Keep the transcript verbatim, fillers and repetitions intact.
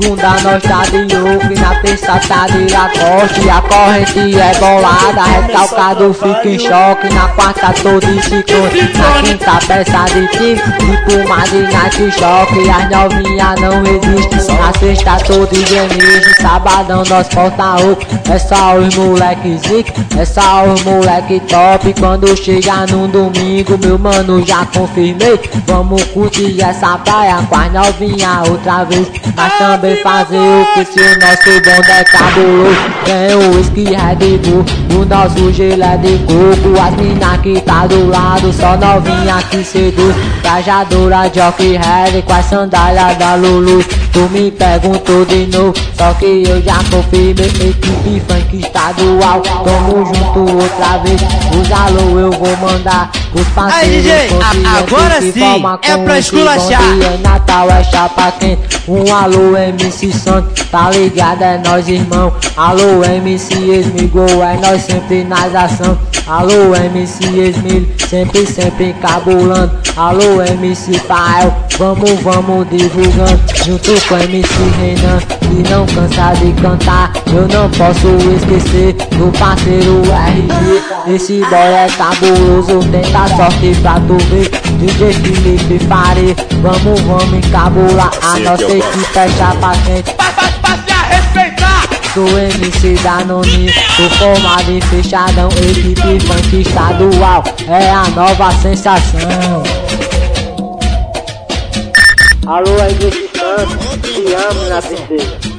segunda nós tá de Oakley, na terça tá de Lacoste. A corrente é bolada, recalcado fica em choque. Na quarta tô de ciclone, na quinta peça de tigre, de puma de night choque. As novinha não resistem, na sexta tô de Denise. Sabadão nós porta oco, é só os moleque zica, é só os moleque top. Quando chega no domingo, meu mano, já confirmei, vamos curtir essa praia com as novinha outra vez. Mas também fazer o que se o nosso bonde é cabuloso. Tem o whisky Red Bull, o nosso gelo é de coco. As mina que tá do lado, só novinha que seduz. Trajadora Jockey Head com as sandálias da Lulu. Tu me perguntou de novo, só que eu já confirmei. Equipe funk estadual, tamo junto outra vez. Os alô eu vou mandar os parceiros. Aí, D J, a, agora sim, é pra esculachar. É Natal, é chapa quente. Um alô M C Santos, tá ligado? É nós irmão. Alô M C Esmigol, é nós sempre nas ação. Alô M C Esmilho, sempre, sempre encabulando. Alô M C Fael, vamos, vamos divulgando. Junto com M C Renan, que não cansa de cantar. Eu não posso esquecer do parceiro R G. Esse boy é cabuloso, tenta sorte pra tu ver. D J Felipe Fari, vamos, vamos encabular. A nossa equipe é chapa quente. Sou M C Danone, tô formado em fechadão. Equipe funk estadual, é a nova sensação. Alô, aí, Santos, te amo na princesa.